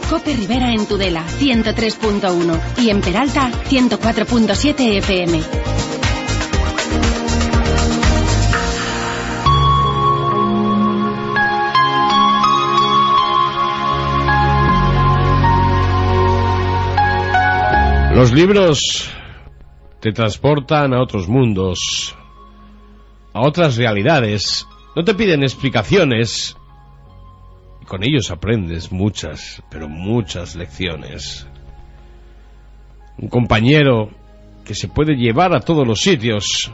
Cope Rivera en Tudela, 103.1 y en Peralta, 104.7 FM. Los libros te transportan a otros mundos, a otras realidades. No te piden explicaciones y con ellos aprendes muchas, pero muchas lecciones. Un compañero que se puede llevar a todos los sitios,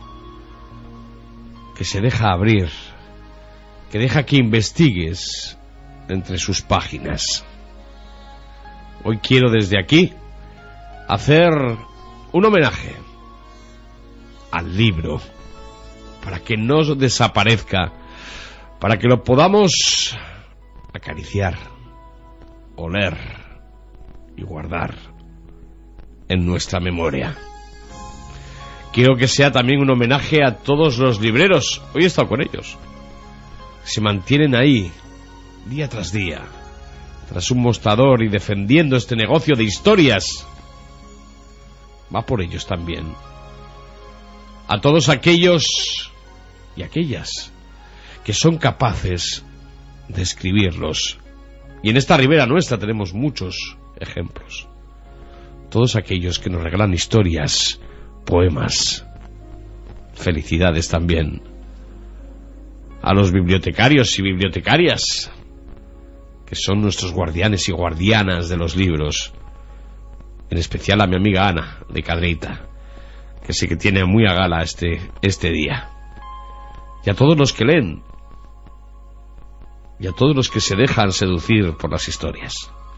que se deja abrir, que deja que investigues entre sus páginas. Hoy quiero desde aquí hacer un homenaje al libro, para que no desaparezca, para que lo podamos acariciar, oler y guardar en nuestra memoria. Quiero que sea también un homenaje a todos los libreros. Hoy he estado con ellos. Se mantienen ahí, día tras día, tras un mostrador y defendiendo este negocio de historias. Va por ellos también. A todos aquellos y aquellas que son capaces de escribirlos. Y en esta ribera nuestra tenemos muchos ejemplos. Todos aquellos que nos regalan historias, poemas. Felicidades también a los bibliotecarios y bibliotecarias, que son nuestros guardianes y guardianas de los libros. En especial a mi amiga Ana, de Cadreita, que sí que tiene muy a gala este día. Y a todos los que leen, y a todos los que se dejan seducir por las historias.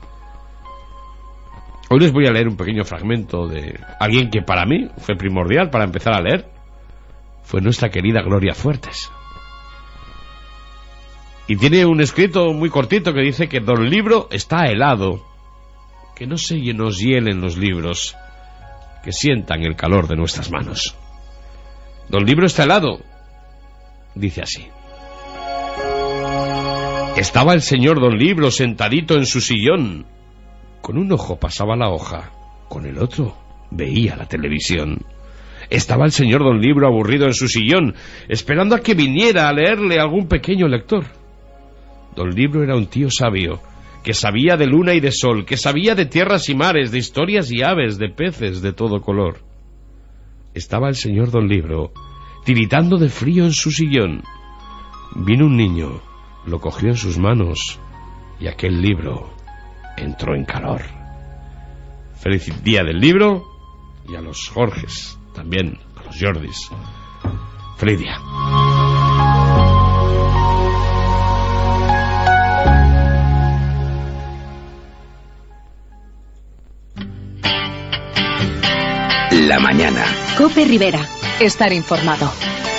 Hoy les voy a leer un pequeño fragmento de alguien que para mí fue primordial para empezar a leer. Fue nuestra querida Gloria Fuertes. Y tiene un escrito muy cortito que dice que Don Libro está helado. Que no se nos hielen los libros, que sientan el calor de nuestras manos. Don Libro está helado. Dice así. Estaba el señor Don Libro sentadito en su sillón. Con un ojo pasaba la hoja, con el otro veía la televisión. Estaba el señor Don Libro aburrido en su sillón, esperando a que viniera a leerle algún pequeño lector. Don Libro era un tío sabio, que sabía de luna y de sol, que sabía de tierras y mares, de historias y aves, de peces de todo color. Estaba el señor Don Libro, tiritando de frío en su sillón. Vino un niño, lo cogió en sus manos, y aquel libro entró en calor. Feliz día del libro, y a los Jorges, también a los Jordis. Feliz día. La mañana. Cope Rivera. Estar informado.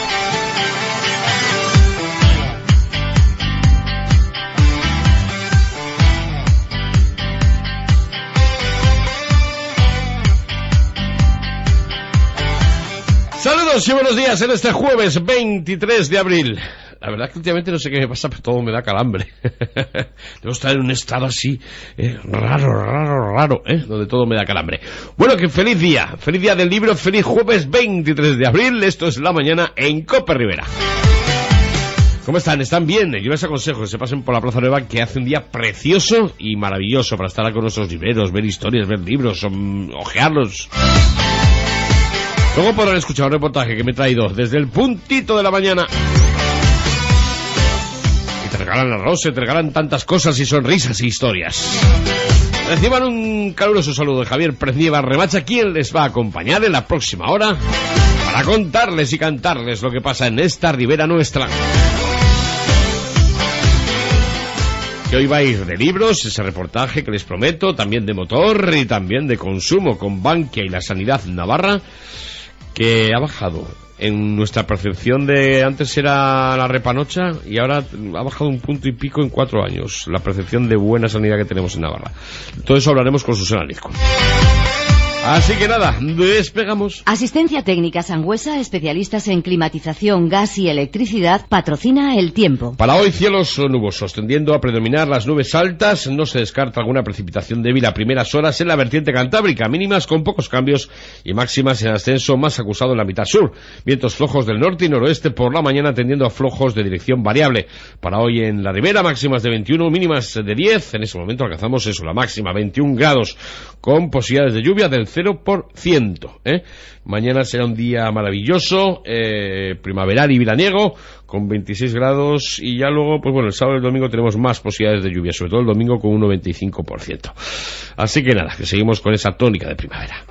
Saludos y buenos días en este jueves 23 de abril. La verdad es que últimamente no sé qué me pasa, pero todo me da calambre. Debo estar en un estado así, raro, donde todo me da calambre. Bueno, que feliz día del libro, feliz jueves 23 de abril. Esto es La Mañana en Cope Rivera. ¿Cómo están? ¿Están bien? Yo les aconsejo que se pasen por la Plaza Nueva, que hace un día precioso y maravilloso para estar con nuestros libreros, ver historias, ver libros, ojearlos. Luego podrán escuchar un reportaje que me he traído desde el puntito de la mañana. Y te regalan arroz, te regalan tantas cosas y sonrisas y historias. Reciban un caluroso saludo de Javier Pérez Nieva Remacha, quien les va a acompañar en la próxima hora para contarles y cantarles lo que pasa en esta ribera nuestra. Que hoy va a ir de libros, ese reportaje que les prometo, también de motor y también de consumo con Bankia y la Sanidad Navarra, que ha bajado en nuestra percepción de... Antes era la repanocha y ahora ha bajado un punto y pico en 4 años, la percepción de buena sanidad que tenemos en Navarra. Todo eso hablaremos con Susana Lizco. Así que nada, despegamos. Asistencia Técnica Sangüesa, especialistas en climatización, gas y electricidad, patrocina el tiempo. Para hoy cielos nubosos, tendiendo a predominar las nubes altas, no se descarta alguna precipitación débil a primeras horas en la vertiente cantábrica, mínimas con pocos cambios y máximas en ascenso más acusado en la mitad sur. Vientos flojos del norte y noroeste por la mañana tendiendo a flojos de dirección variable. Para hoy en la ribera, máximas de 21, mínimas de 10, en ese momento alcanzamos eso, la máxima, 21 grados, con posibilidades de lluvia del 0%. Mañana será un día maravilloso, primaveral y veraniego, con 26 grados, y ya luego, pues bueno, el sábado y el domingo tenemos más posibilidades de lluvia, sobre todo el domingo con un 95%. Así que nada, que seguimos con esa tónica de primavera.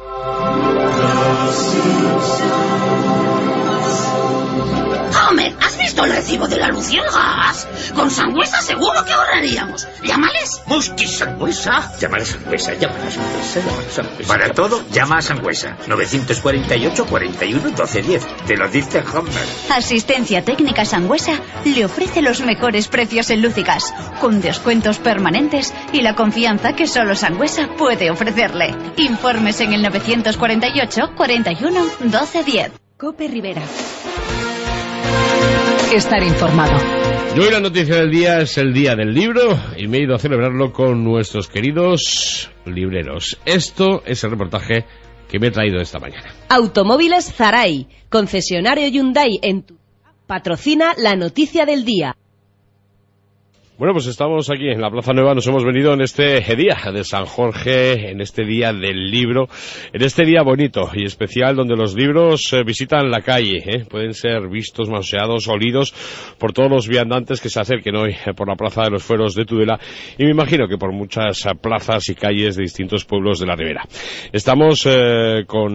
Homer, ¿has visto el recibo de la luz y el gas? Con Sangüesa seguro que ahorraríamos. Llámales. ¿Musti Sangüesa? Llamar a Sangüesa, llamar a Sangüesa, llamar a Sangüesa. Para todo, llama a Sangüesa. 948 41 12 10. Te lo dice Homer. Asistencia Técnica Sangüesa le ofrece los mejores precios en luz y gas, con descuentos permanentes y la confianza que solo Sangüesa puede ofrecerle. Informes en el 948 41 12 10. Cope Rivera. Estar informado. Y hoy la noticia del día es el Día del Libro y me he ido a celebrarlo con nuestros queridos libreros. Esto es el reportaje que me he traído esta mañana. Automóviles Zaray, concesionario Hyundai en tu... patrocina la noticia del día. Bueno, pues estamos aquí en la Plaza Nueva, nos hemos venido en este día de San Jorge, en este día del libro, en este día bonito y especial donde los libros visitan la calle, pueden ser vistos, manoseados, olidos por todos los viandantes que se acerquen hoy por la Plaza de los Fueros de Tudela y me imagino que por muchas plazas y calles de distintos pueblos de la Ribera. Estamos con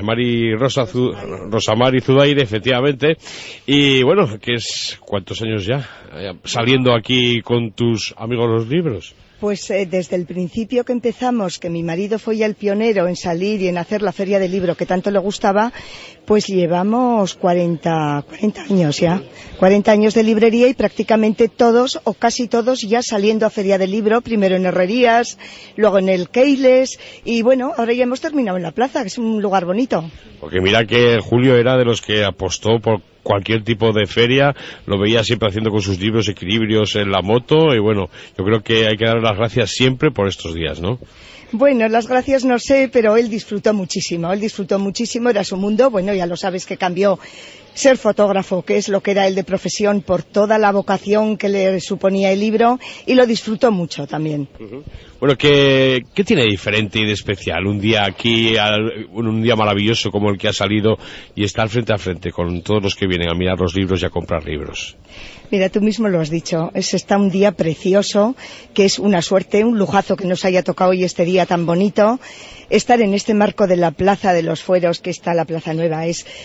Rosa Mari Zudaire, efectivamente, y bueno, que es ¿cuántos años ya saliendo aquí con tus amigos los libros? Pues desde el principio que empezamos, que mi marido fue ya el pionero en salir y en hacer la feria del libro que tanto le gustaba, pues llevamos 40 años ya, 40 años de librería y prácticamente todos o casi todos ya saliendo a feria del libro, primero en Herrerías, luego en el Keiles y bueno, ahora ya hemos terminado en la plaza, que es un lugar bonito. Porque mira que Julio era de los que apostó por cualquier tipo de feria, lo veía siempre haciendo con sus libros equilibrios en la moto y bueno, yo creo que hay que dar las gracias siempre por estos días, ¿no? Bueno, las gracias no sé, pero él disfrutó muchísimo, era su mundo, bueno, ya lo sabes que cambió ser fotógrafo, que es lo que era él de profesión, por toda la vocación que le suponía el libro, y lo disfrutó mucho también. Bueno, ¿qué tiene de diferente y de especial un día aquí, un día maravilloso como el que ha salido y estar frente a frente con todos los que vienen a mirar los libros y a comprar libros? Mira, tú mismo lo has dicho, está un día precioso, que es una suerte, un lujazo que nos haya tocado hoy este día tan bonito. Estar en este marco de la Plaza de los Fueros, que está la Plaza Nueva,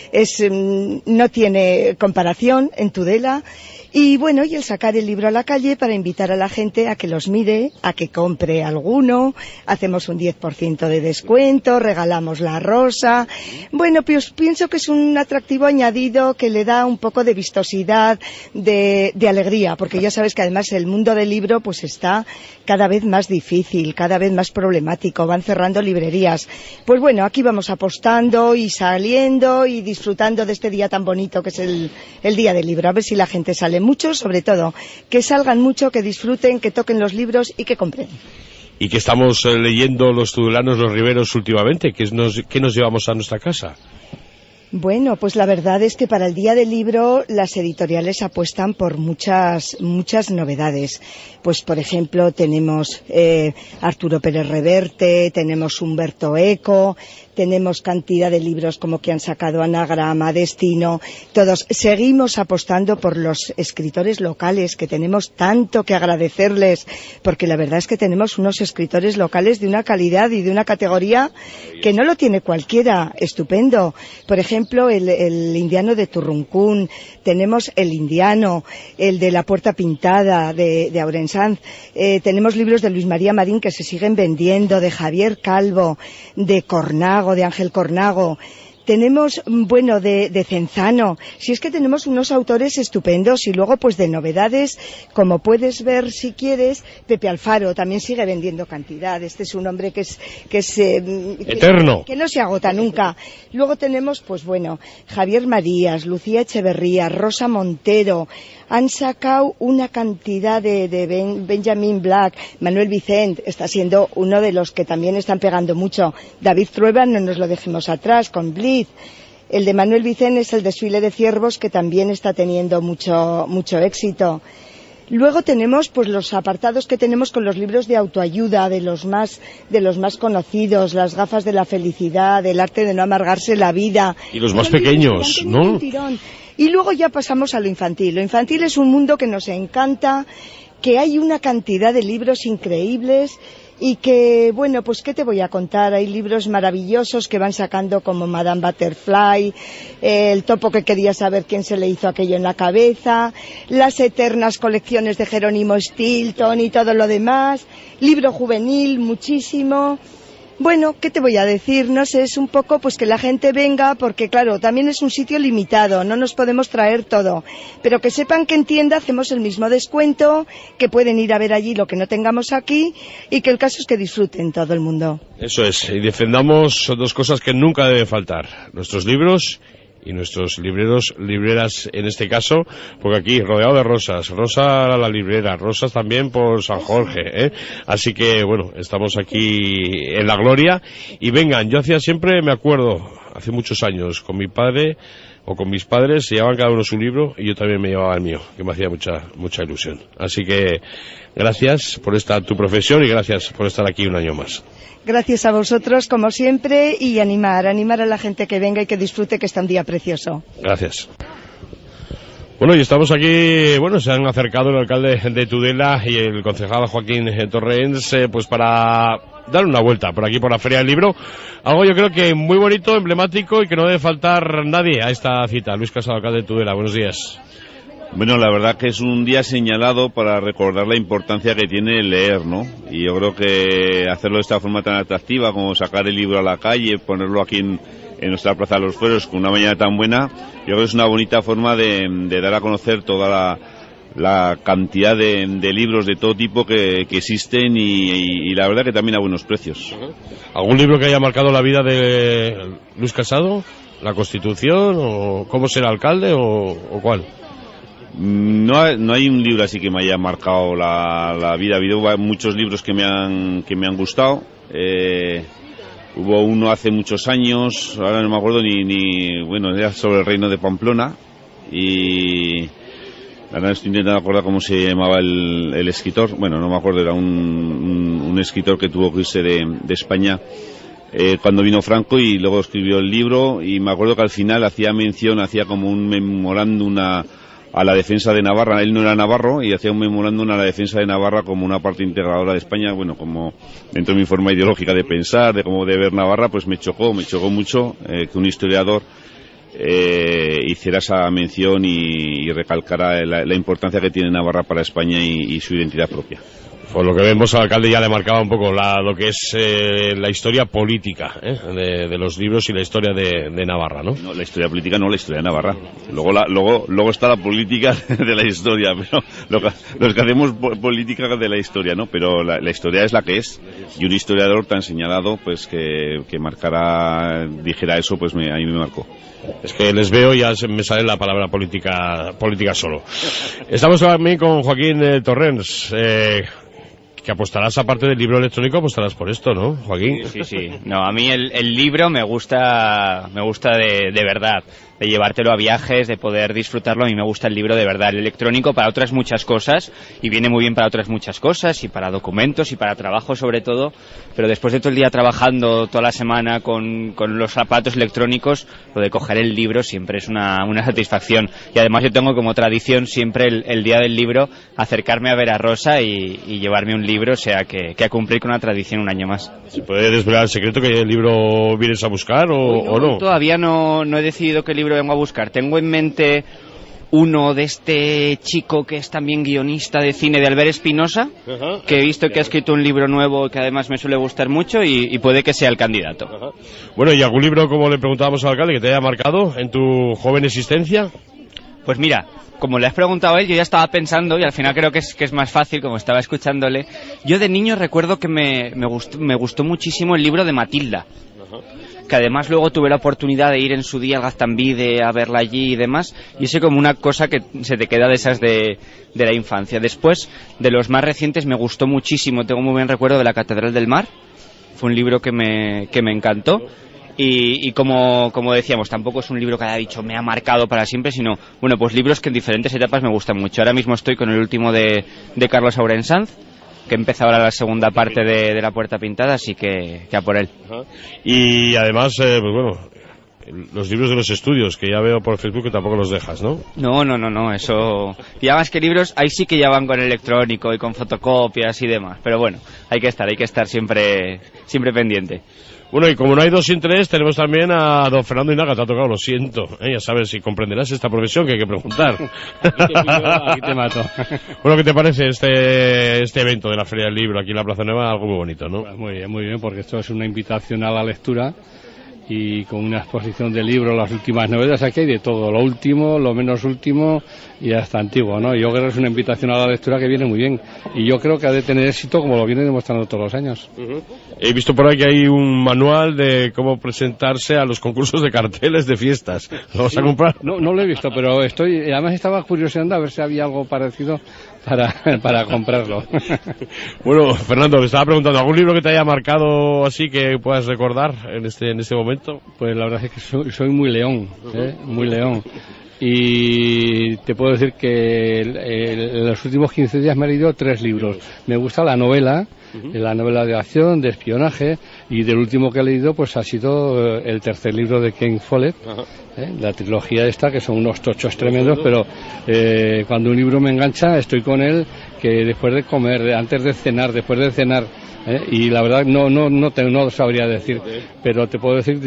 no tiene comparación en Tudela. Y bueno, y el sacar el libro a la calle para invitar a la gente a que los mire, a que compre alguno, hacemos un 10% de descuento, regalamos la rosa. Bueno, pues pienso que es un atractivo añadido que le da un poco de vistosidad, de alegría, porque ya sabes que además el mundo del libro pues está cada vez más difícil, cada vez más problemático, van cerrando librerías. Pues bueno, aquí vamos apostando y saliendo y disfrutando de este día tan bonito que es el Día del Libro. A ver si la gente sale mucho, sobre todo, que salgan mucho, que disfruten, que toquen los libros y que compren. ¿Y qué estamos leyendo los tudelanos, los riberos últimamente? ¿Qué nos llevamos a nuestra casa? Bueno, pues la verdad es que para el Día del Libro las editoriales apuestan por muchas novedades. Pues, por ejemplo, tenemos Arturo Pérez Reverte, tenemos Humberto Eco, tenemos cantidad de libros como que han sacado Anagrama, Destino, todos. Seguimos apostando por los escritores locales, que tenemos tanto que agradecerles, porque la verdad es que tenemos unos escritores locales de una calidad y de una categoría que no lo tiene cualquiera, estupendo. Por ejemplo, el indiano de Turruncún, tenemos el indiano, el de La Puerta Pintada de Aurensanz, tenemos libros de Luis María Marín que se siguen vendiendo, de Javier Calvo, de Cornago, de Ángel Cornago. tenemos, bueno, de Cenzano. Si es que tenemos unos autores estupendos, y luego pues de novedades, como puedes ver si quieres, Pepe Alfaro también sigue vendiendo cantidad. Este es un hombre que es eterno, que no se agota nunca. Luego tenemos, pues bueno, Javier Marías, Lucía Echeverría, Rosa Montero. Han sacado una cantidad de Benjamin Black, Manuel Vicent está siendo uno de los que también están pegando mucho. David Trueba, no nos lo dejemos atrás, con Blitz. El de Manuel Vicent es el Desfile de Ciervos, que también está teniendo mucho éxito. Luego tenemos pues los apartados que tenemos con los libros de autoayuda, de los más conocidos, Las gafas de la felicidad, El arte de no amargarse la vida. Y los más pequeños, ¿no? Y luego ya pasamos a lo infantil. Lo infantil es un mundo que nos encanta, que hay una cantidad de libros increíbles y que, bueno, pues ¿qué te voy a contar? Hay libros maravillosos que van sacando como Madame Butterfly, El topo que quería saber quién se le hizo aquello en la cabeza, las eternas colecciones de Jerónimo Stilton y todo lo demás, libro juvenil, muchísimo. Bueno, ¿qué te voy a decir? No sé, es un poco pues que la gente venga, porque claro, también es un sitio limitado, no nos podemos traer todo, pero que sepan que en tienda hacemos el mismo descuento, que pueden ir a ver allí lo que no tengamos aquí, y que el caso es que disfruten todo el mundo. Eso es, y defendamos dos cosas que nunca deben faltar, nuestros libros y nuestros libreras en este caso, porque aquí rodeado de rosas, Rosa la librera, rosas también por San Jorge, ¿eh? Así que bueno, estamos aquí en la gloria. Y vengan, yo hacía siempre, me acuerdo, hace muchos años, con mi padre o con mis padres, se llevaban cada uno su libro y yo también me llevaba el mío, que me hacía mucha ilusión. Así que gracias por tu profesión y gracias por estar aquí un año más. Gracias a vosotros, como siempre, y animar a la gente que venga y que disfrute, que está un día precioso. Gracias. Bueno, y estamos aquí, bueno, se han acercado el alcalde de Tudela y el concejal Joaquín Torrens, pues para dar una vuelta por aquí por la Feria del Libro. Algo yo creo que muy bonito, emblemático y que no debe faltar nadie a esta cita. Luis Casado, alcalde de Tudela, buenos días. Bueno, la verdad que es un día señalado para recordar la importancia que tiene leer, ¿no? Y yo creo que hacerlo de esta forma tan atractiva como sacar el libro a la calle, ponerlo aquí en nuestra Plaza de los Fueros con una mañana tan buena, yo creo que es una bonita forma de dar a conocer toda la cantidad de libros de todo tipo que existen y la verdad que también a buenos precios. ¿Algún libro que haya marcado la vida de Luis Casado? ¿La Constitución? ¿O cómo ser alcalde? ¿O cuál? No hay un libro así que me haya marcado la vida. Ha habido muchos libros que me han gustado. Hubo uno hace muchos años, ahora no me acuerdo bueno, era sobre el reino de Pamplona, y ahora estoy intentando acordar cómo se llamaba el escritor. Bueno, no me acuerdo, era un escritor que tuvo que irse de España cuando vino Franco, y luego escribió el libro, y me acuerdo que al final hacía como un memorándum a la defensa de Navarra. Él no era navarro y hacía un memorándum a la defensa de Navarra como una parte integradora de España. Bueno, como dentro de mi forma ideológica de pensar, de cómo de ver Navarra, pues me chocó mucho que un historiador hiciera esa mención y recalcara la importancia que tiene Navarra para España y su identidad propia. Por lo que vemos, al alcalde ya le marcaba un poco lo que es la historia política de los libros y la historia de Navarra, ¿no? No, la historia política no, la historia de Navarra. Luego está la política de la historia, pero los que hacemos política de la historia, ¿no? Pero la historia es la que es, y un historiador tan señalado, pues que dijera eso, pues a mí me marcó. Es que les veo y ya me sale la palabra política solo. Estamos también con Joaquín Torrens. Que apostarás, aparte del libro electrónico, apostarás por esto, ¿no, Joaquín? Sí. No, a mí el libro me gusta de verdad, de llevártelo a viajes, de poder disfrutarlo. A mí me gusta el libro de verdad. El electrónico para otras muchas cosas, y viene muy bien para otras muchas cosas, y para documentos, y para trabajo sobre todo, pero después de todo el día trabajando, toda la semana con los zapatos electrónicos, lo de coger el libro siempre es una satisfacción. Y además yo tengo como tradición siempre el día del libro acercarme a ver a Rosa y llevarme un libro, o sea que a cumplir con una tradición un año más. ¿Se puede desvelar el secreto que el libro vienes a buscar o no? Todavía no he decidido qué libro vengo a buscar. Tengo en mente uno de este chico que es también guionista de cine, de Albert Espinosa, que he visto que ha escrito un libro nuevo que además me suele gustar mucho y puede que sea el candidato. Bueno, ¿y algún libro, como le preguntábamos al alcalde, que te haya marcado en tu joven existencia? Pues mira, como le has preguntado a él, yo ya estaba pensando, y al final creo que es más fácil, como estaba escuchándole. Yo de niño recuerdo que me gustó muchísimo el libro de Matilda, que además luego tuve la oportunidad de ir en su día al Gaztambide a verla allí y demás, y es como una cosa que se te queda de esas de la infancia. Después, de los más recientes, me gustó muchísimo, tengo muy buen recuerdo de La Catedral del Mar, fue un libro que me encantó. Y como decíamos, tampoco es un libro que haya dicho me ha marcado para siempre, sino, bueno, pues libros que en diferentes etapas me gustan mucho. Ahora mismo estoy con el último de Carlos Aurensánz, que empieza ahora la segunda parte de La Puerta Pintada, así que a por él. Y además, pues bueno, los libros de los estudios, que ya veo por Facebook que tampoco los dejas, ¿no? No, eso... Ya más que libros, ahí sí que ya van con electrónico y con fotocopias y demás, pero bueno, hay que estar siempre pendiente. Bueno, y como no hay dos sin tres, tenemos también a don Fernando Inaga, te ha tocado, lo siento. Ya sabes, si comprenderás esta profesión que hay que preguntar. Aquí te mato. Bueno, ¿qué te parece este evento de la Feria del Libro aquí en la Plaza Nueva? Algo muy bonito, ¿no? Pues muy bien, porque esto es una invitación a la lectura y con una exposición de libros, las últimas novedades. Aquí hay de todo, lo último, lo menos último y hasta antiguo, ¿no? Yo creo que es una invitación a la lectura que viene muy bien y yo creo que ha de tener éxito como lo viene demostrando todos los años. He visto por ahí que hay un manual de cómo presentarse a los concursos de carteles de fiestas. ¿Lo vas a comprar? No lo he visto, pero además estaba curioseando a ver si había algo parecido para comprarlo. Bueno, Fernando, me estaba preguntando, ¿algún libro que te haya marcado así que puedas recordar en este momento? Pues la verdad es que soy muy león, muy león. Y te puedo decir que en los últimos 15 días me he leído 3 libros. Me gusta la novela de acción, de espionaje, y del último que he leído pues ha sido el tercer libro de Ken Follett, la trilogía esta, que son unos tochos tremendos, pero cuando un libro me engancha estoy con él, que después de comer, antes de cenar, después de cenar, y la verdad no sabría decir, pero te puedo decir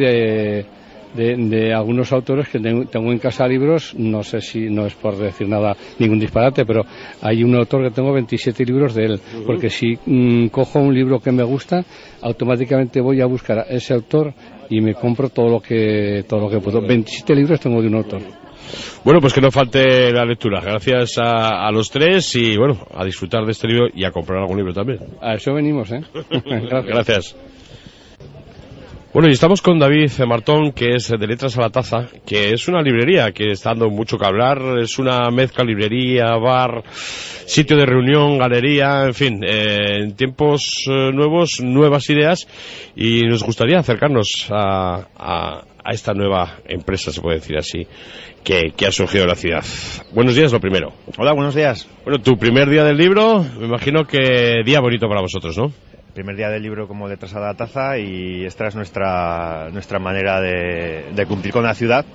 de algunos autores que tengo en casa libros, no sé si no es por decir nada, ningún disparate, pero hay un autor que tengo 27 libros de él, porque si cojo un libro que me gusta, automáticamente voy a buscar a ese autor y me compro todo lo que puedo. 27 libros tengo de un autor. Bueno, pues que no falte la lectura. Gracias a los tres y bueno, a disfrutar de este libro y a comprar algún libro también. A eso venimos, Gracias. Bueno, y estamos con David Martón, que es de Letras a la Taza, que es una librería que está dando mucho que hablar, es una mezcla librería, bar, sitio de reunión, galería, en fin, en tiempos nuevos, nuevas ideas, y nos gustaría acercarnos a esta nueva empresa, se puede decir así, que ha surgido en la ciudad. Buenos días, lo primero. Hola, buenos días. Bueno, tu primer día del libro, me imagino que día bonito para vosotros, ¿no? Primer día del libro como Letras a la Taza, y esta es nuestra manera de cumplir con la ciudad.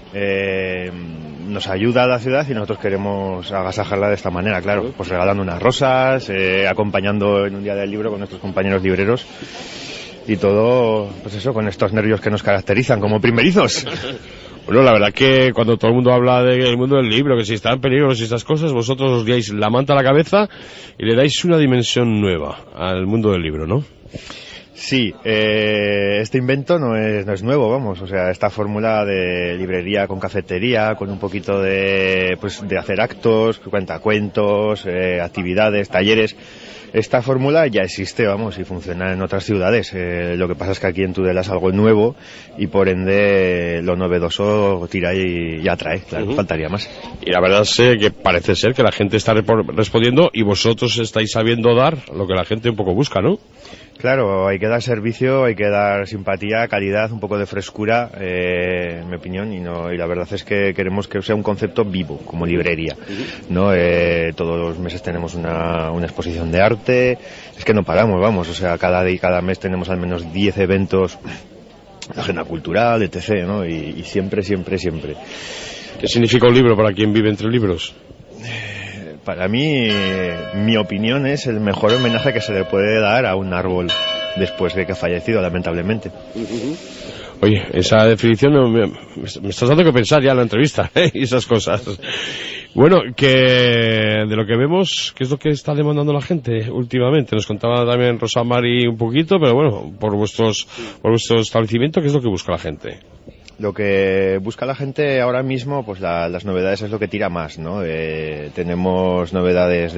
Nos ayuda a la ciudad y nosotros queremos agasajarla de esta manera, claro, pues regalando unas rosas, acompañando en un día del libro con nuestros compañeros libreros y todo, pues eso, con estos nervios que nos caracterizan como primerizos. Bueno, la verdad que cuando todo el mundo habla del mundo del libro, que si está en peligro, si estas cosas, vosotros os dais la manta a la cabeza y le dais una dimensión nueva al mundo del libro, ¿no? Sí, este invento no es nuevo, vamos, o sea, esta fórmula de librería con cafetería, con un poquito de hacer actos, cuentacuentos, actividades, talleres. Esta fórmula ya existe, vamos, y funciona en otras ciudades. Lo que pasa es que aquí en Tudela es algo nuevo y por ende lo novedoso tira y atrae, claro, faltaría más. Y la verdad es que parece ser que la gente está respondiendo y vosotros estáis sabiendo dar lo que la gente un poco busca, ¿no? Claro, hay que dar servicio, hay que dar simpatía, calidad, un poco de frescura, en mi opinión, y la verdad es que queremos que sea un concepto vivo, como librería, ¿no? Todos los meses tenemos una exposición de arte, es que no paramos, vamos, o sea, cada mes tenemos al menos 10 eventos, agenda cultural, etc., ¿no? Y siempre. ¿Qué significa un libro para quien vive entre libros? Para mí, mi opinión es el mejor homenaje que se le puede dar a un árbol después de que ha fallecido, lamentablemente. Oye, esa definición me estás dando que pensar ya en la entrevista, y esas cosas. Bueno, que de lo que vemos, ¿qué es lo que está demandando la gente últimamente? Nos contaba también Rosa Mari un poquito, pero bueno, por vuestro establecimiento, ¿qué es lo que busca la gente? Lo que busca la gente ahora mismo, pues las novedades es lo que tira más, ¿no? Tenemos novedades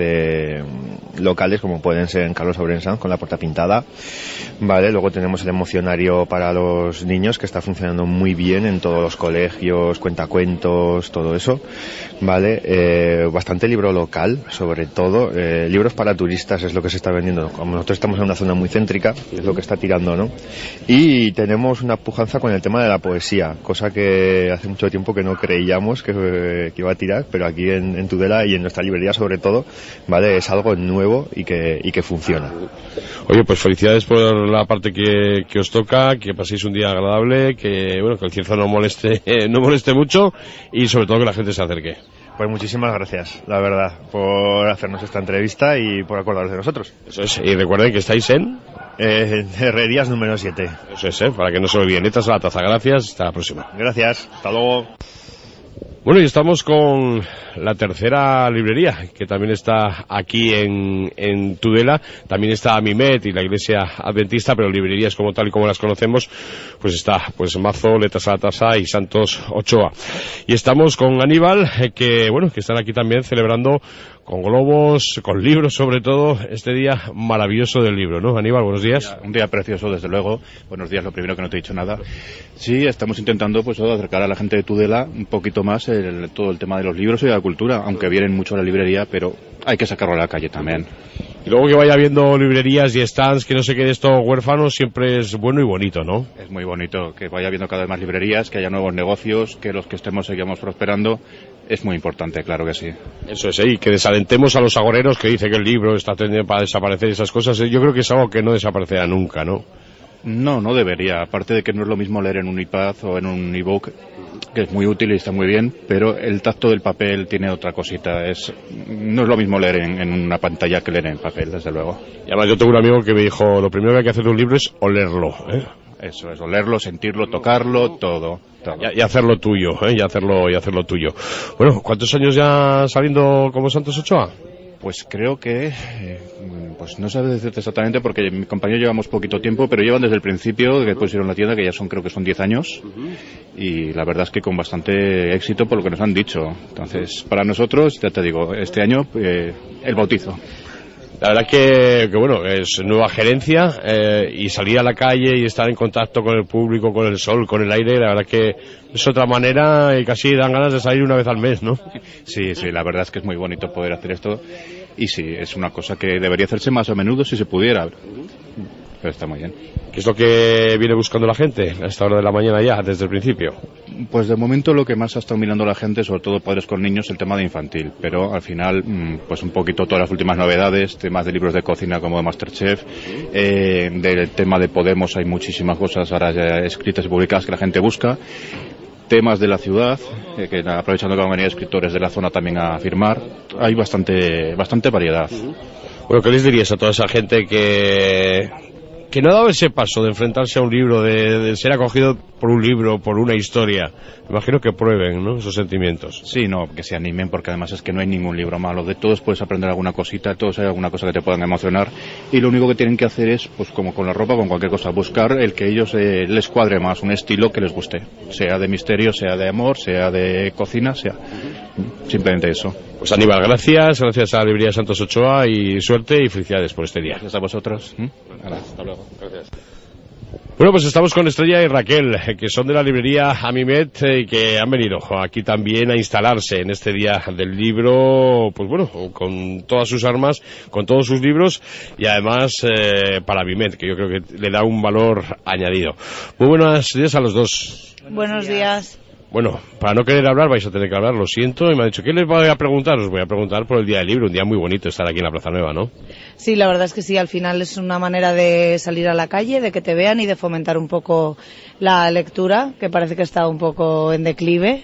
locales, como pueden ser en Carlos Ourense con la puerta pintada, ¿vale? Luego tenemos el emocionario para los niños, que está funcionando muy bien en todos los colegios, cuentacuentos, todo eso, ¿vale? Bastante libro local, sobre todo. Libros para turistas es lo que se está vendiendo. Como nosotros estamos en una zona muy céntrica, es lo que está tirando, ¿no? Y tenemos una pujanza con el tema de la poesía, cosa que hace mucho tiempo que no creíamos que iba a tirar, pero aquí en Tudela y en nuestra librería sobre todo, ¿vale? Es algo nuevo y que funciona. Oye, pues felicidades por la parte que os toca, que paséis un día agradable, que bueno, que el cierzo no moleste mucho y sobre todo que la gente se acerque. Pues muchísimas gracias, la verdad, por hacernos esta entrevista y por acordaros de nosotros. Eso es, y recuerden que estáis en Herrerías número 7. Eso es, para que no se olviden. Esta es la taza. Gracias, hasta la próxima. Gracias, hasta luego. Bueno, y estamos con la tercera librería, que también está aquí en Tudela. También está Amimet y la Iglesia Adventista, pero librerías como tal y como las conocemos, pues está Mazo, Letras a la Taza y Santos Ochoa. Y estamos con Aníbal, que están aquí también celebrando con globos, con libros sobre todo, este día maravilloso del libro, ¿no? Aníbal, buenos días. Un día precioso, desde luego. Buenos días, lo primero, que no te he dicho nada. Sí, estamos intentando acercar a la gente de Tudela un poquito más todo el tema de los libros y de la cultura, aunque vienen mucho a la librería, pero hay que sacarlo a la calle también. Y luego que vaya habiendo librerías y stands, que no se quede esto huérfano, siempre es bueno y bonito, ¿no? Es muy bonito, que vaya habiendo cada vez más librerías, que haya nuevos negocios, que los que estemos sigamos prosperando. Es muy importante, claro que sí. Eso es, y que desalentemos a los agoreros que dicen que el libro está tendiendo para desaparecer, esas cosas. Yo creo que es algo que no desaparecerá nunca, ¿no? No debería. Aparte de que no es lo mismo leer en un iPad o en un ebook, que es muy útil y está muy bien, pero el tacto del papel tiene otra cosita. No es lo mismo leer en una pantalla que leer en papel, desde luego. Y además yo tengo un amigo que me dijo, lo primero que hay que hacer de un libro es olerlo, ¿eh? Eso es, olerlo, sentirlo, tocarlo, todo. Y hacerlo tuyo, y hacerlo tuyo. Bueno, ¿cuántos años ya saliendo como Santos Ochoa? Pues creo que, pues no sé decirte exactamente porque mi compañero llevamos poquito tiempo, pero llevan desde el principio que pusieron la tienda, que ya creo que son 10 años, y la verdad es que con bastante éxito por lo que nos han dicho. Entonces, para nosotros, ya te digo, este año el bautizo. La verdad que bueno, es nueva gerencia, y salir a la calle y estar en contacto con el público, con el sol, con el aire, la verdad que es otra manera y casi dan ganas de salir una vez al mes, ¿no? Sí, la verdad es que es muy bonito poder hacer esto y sí, es una cosa que debería hacerse más a menudo si se pudiera, pero está muy bien. ¿Qué es lo que viene buscando la gente a esta hora de la mañana ya, desde el principio? Pues de momento lo que más ha estado mirando la gente, sobre todo padres con niños, es el tema de infantil, pero al final pues un poquito todas las últimas novedades, temas de libros de cocina como de MasterChef, del tema de Podemos hay muchísimas cosas ahora ya escritas y publicadas que la gente busca, temas de la ciudad, que aprovechando que van a venir escritores de la zona también a firmar, hay bastante variedad. Bueno, ¿qué les dirías a toda esa gente que no ha dado ese paso de enfrentarse a un libro, de ser acogido por un libro, por una historia? Imagino que prueben, ¿no?, esos sentimientos. Sí, que se animen, porque además es que no hay ningún libro malo. De todos puedes aprender alguna cosita, de todos hay alguna cosa que te puedan emocionar, y lo único que tienen que hacer es, pues como con la ropa, con cualquier cosa, buscar el que ellos les cuadre más, un estilo que les guste, sea de misterio, sea de amor, sea de cocina, sea simplemente eso. Pues Aníbal, gracias a la librería Santos Ochoa y suerte y felicidades por este día. Gracias a vosotros. Hasta luego. Gracias. Bueno, pues estamos con Estrella y Raquel, que son de la librería Amimet y que han venido aquí también a instalarse en este día del libro, pues bueno, con todas sus armas, con todos sus libros y además para Amimet, que yo creo que le da un valor añadido. Muy buenos días a los dos. Buenos días. Bueno, para no querer hablar vais a tener que hablar, lo siento, y me ha dicho, ¿qué les voy a preguntar? Os voy a preguntar por el Día del Libro, un día muy bonito estar aquí en la Plaza Nueva, ¿no? Sí, la verdad es que sí, al final es una manera de salir a la calle, de que te vean y de fomentar un poco la lectura, que parece que está un poco en declive,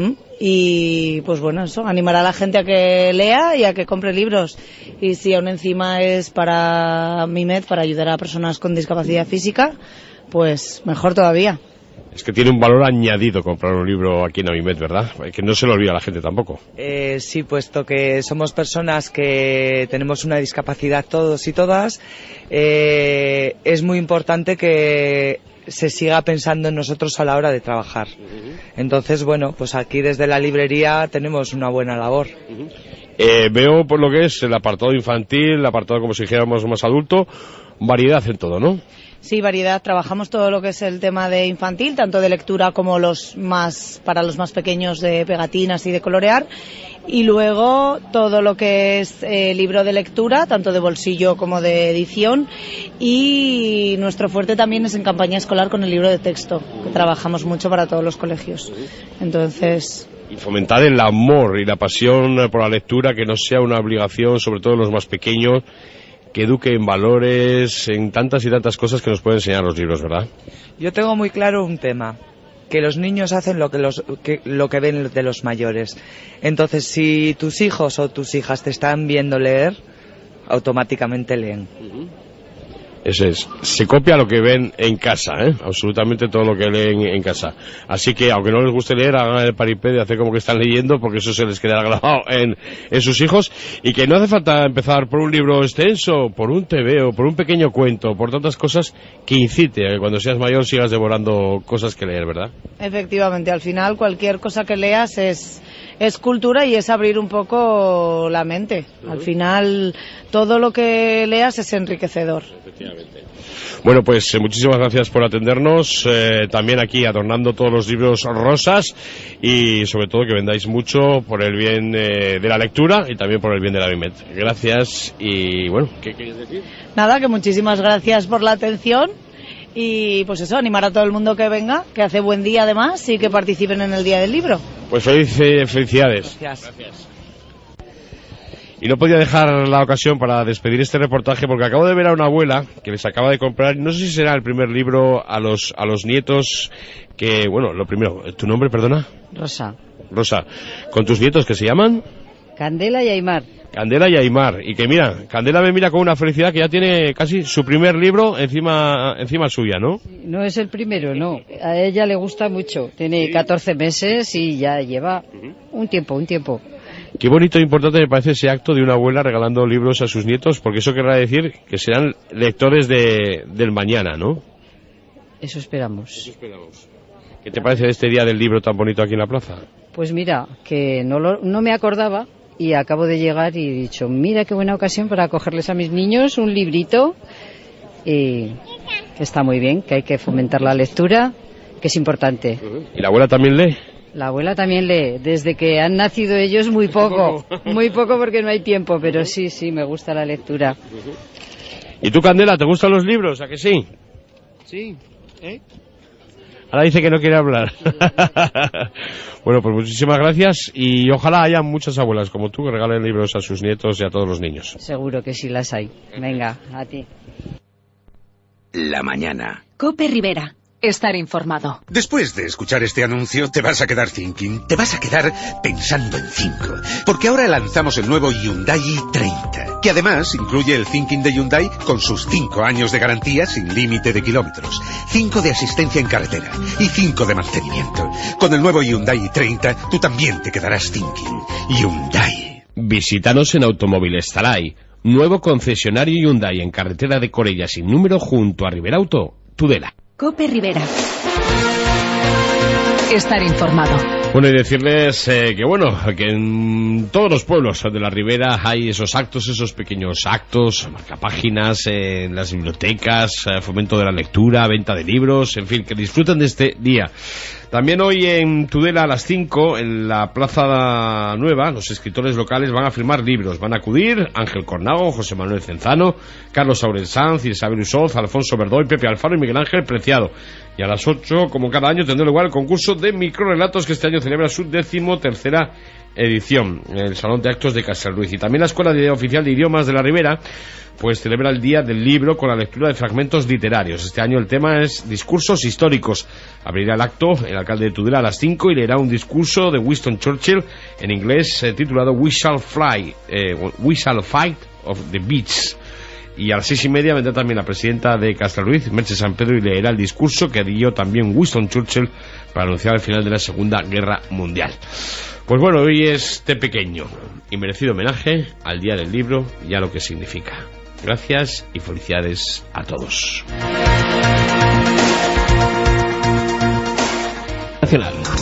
y pues bueno, eso, animar a la gente a que lea y a que compre libros, y si aún encima es para Amimet, para ayudar a personas con discapacidad física, pues mejor todavía. Es que tiene un valor añadido comprar un libro aquí en Avimed, ¿verdad? Que no se lo olvida a la gente tampoco. Sí, puesto que somos personas que tenemos una discapacidad todos y todas, es muy importante que se siga pensando en nosotros a la hora de trabajar. Entonces, bueno, pues aquí desde la librería tenemos una buena labor. Veo por lo que es el apartado infantil, el apartado como si dijéramos más adulto, variedad en todo, ¿no? Sí, variedad. Trabajamos todo lo que es el tema de infantil, tanto de lectura como para los más pequeños de pegatinas y de colorear. Y luego todo lo que es libro de lectura, tanto de bolsillo como de edición. Y nuestro fuerte también es en campaña escolar con el libro de texto, que trabajamos mucho para todos los colegios. Entonces... Y fomentar el amor y la pasión por la lectura, que no sea una obligación, sobre todo en los más pequeños, que eduque en valores, en tantas y tantas cosas que nos pueden enseñar los libros, ¿verdad? Yo tengo muy claro un tema, que los niños hacen lo que ven de los mayores. Entonces, si tus hijos o tus hijas te están viendo leer, automáticamente leen. Ese es. Se copia lo que ven en casa, absolutamente todo lo que leen en casa. Así que, aunque no les guste leer, hagan el paripé de hacer como que están leyendo, porque eso se les quedará grabado en sus hijos. Y que no hace falta empezar por un libro extenso, por un tebeo, por un pequeño cuento, por tantas cosas que incite a que cuando seas mayor sigas devorando cosas que leer, ¿verdad? Efectivamente, al final cualquier cosa que leas es cultura y es abrir un poco la mente. Al final todo lo que leas es enriquecedor. Efectivamente. Bueno, pues muchísimas gracias por atendernos, también aquí adornando todos los libros rosas, y sobre todo que vendáis mucho por el bien de la lectura y también por el bien de la Avimed. Gracias. Y bueno, ¿qué queréis decir? Nada, que muchísimas gracias por la atención. Y pues eso, animar a todo el mundo que venga, que hace buen día además, y que participen en el Día del Libro. Pues felicidades. Gracias. Y no podía dejar la ocasión para despedir este reportaje, porque acabo de ver a una abuela que les acaba de comprar, no sé si será el primer libro a los nietos, que, bueno, lo primero, ¿tu nombre, perdona? Rosa. Rosa, ¿con tus nietos que se llaman? Candela y Aymar. Candela y Aymar, y que mira, Candela me mira con una felicidad que ya tiene casi su primer libro encima suya, ¿no? No es el primero, no. A ella le gusta mucho. Tiene 14 meses y ya lleva un tiempo. Qué bonito e importante me parece ese acto de una abuela regalando libros a sus nietos, porque eso querrá decir que serán lectores del mañana, ¿no? Eso esperamos. ¿Qué te parece de este día del libro tan bonito aquí en la plaza? Pues mira, que no me acordaba y acabo de llegar y he dicho, mira qué buena ocasión para cogerles a mis niños un librito, y está muy bien, que hay que fomentar la lectura, que es importante. ¿Y la abuela también lee? La abuela también lee, desde que han nacido ellos muy poco porque no hay tiempo, pero sí, me gusta la lectura. ¿Y tú, Candela, te gustan los libros, a que sí? Sí, Ahora dice que no quiere hablar. Bueno, pues muchísimas gracias, y ojalá haya muchas abuelas como tú que regalen libros a sus nietos y a todos los niños. Seguro que sí las hay. Venga, a ti. La mañana. COPE Rivera. Estar informado. Después de escuchar este anuncio, te vas a quedar thinking, te vas a quedar pensando en 5. Porque ahora lanzamos el nuevo Hyundai i30, que además incluye el thinking de Hyundai con sus 5 años de garantía sin límite de kilómetros, 5 de asistencia en carretera y 5 de mantenimiento. Con el nuevo Hyundai i30, tú también te quedarás thinking. Hyundai. Visítanos en Automóviles Taray, nuevo concesionario Hyundai en carretera de Corella sin número junto a Riberauto, Tudela. COPE Rivera. Estar informado. Bueno, y decirles que en todos los pueblos de la Ribera hay esos actos, esos pequeños actos, marcapáginas, en las bibliotecas, fomento de la lectura, venta de libros, en fin, que disfruten de este día. También hoy en Tudela a las 5, en la Plaza Nueva, los escritores locales van a firmar libros. Van a acudir Ángel Cornago, José Manuel Cenzano, Carlos Aurensanz, Isabel Usoz, Alfonso Verdoy, Pepe Alfaro y Miguel Ángel Preciado. Y a las 8, como cada año, tendrá lugar el concurso de microrelatos que este año celebra su 13ª edición en el Salón de Actos de Castelruiz. Y también la Escuela Oficial de Idiomas de la Ribera pues celebra el Día del Libro con la lectura de fragmentos literarios. Este año el tema es discursos históricos. Abrirá el acto el alcalde de Tudela a las 5 y leerá un discurso de Winston Churchill en inglés titulado We Shall Fight of the Beasts. Y a las 6:30 vendrá también la presidenta de Castelruiz, Merche San Pedro, y leerá el discurso que dio también Winston Churchill para anunciar el final de la Segunda Guerra Mundial. Pues bueno, hoy es este pequeño y merecido homenaje al Día del Libro y a lo que significa. Gracias y felicidades a todos. Nacional.